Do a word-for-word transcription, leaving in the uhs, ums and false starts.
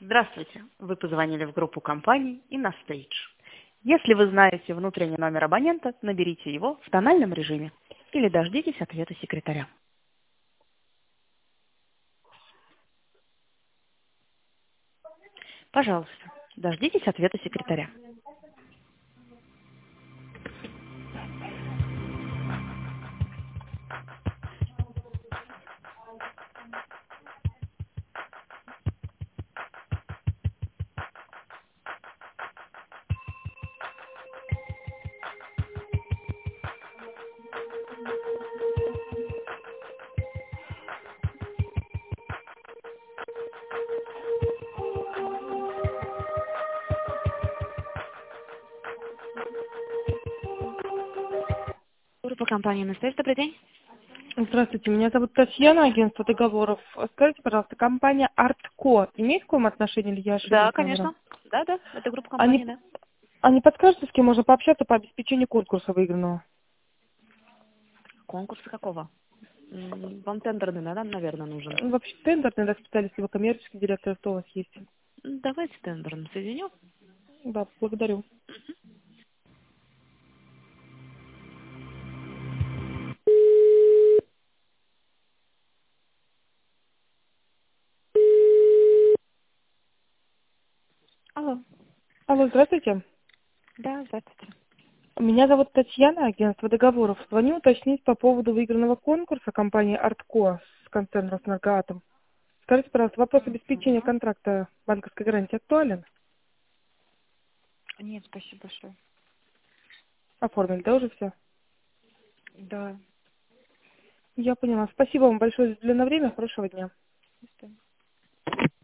Здравствуйте. Вы позвонили в группу компании InnoStage. Если вы знаете внутренний номер абонента, наберите его в тональном режиме или дождитесь ответа секретаря. Пожалуйста, дождитесь ответа секретаря. Группа компании InnoStage, добрый день. Здравствуйте, меня зовут Татьяна, агентство договоров. Скажите, пожалуйста, компания Артко имеет к вам отношение или я Да, ошиблась номером? конечно. Да, да, это группа А компании, не, да. а не подскажете, с кем можно пообщаться по обеспечению конкурса выигранного? Конкурсы какого? М, Вам тендерный, да, наверное, нужен? Ну, вообще тендерный, да, специалист, либо коммерческий директор, что у вас есть? М, Давайте тендерным соединю. Да, благодарю. Алло. Алло, здравствуйте. Да, здравствуйте. Меня зовут Татьяна, агентство договоров. Звоню уточнить по поводу выигранного конкурса компании Артко с концерном «Энергоатом». Скажите, пожалуйста, вопрос обеспечения Мгм. контракта банковской гарантии актуален? Нет, спасибо большое. Оформили, да, уже все? Да. Я поняла. Спасибо вам большое за уделенное время. Хорошего дня. До свидания.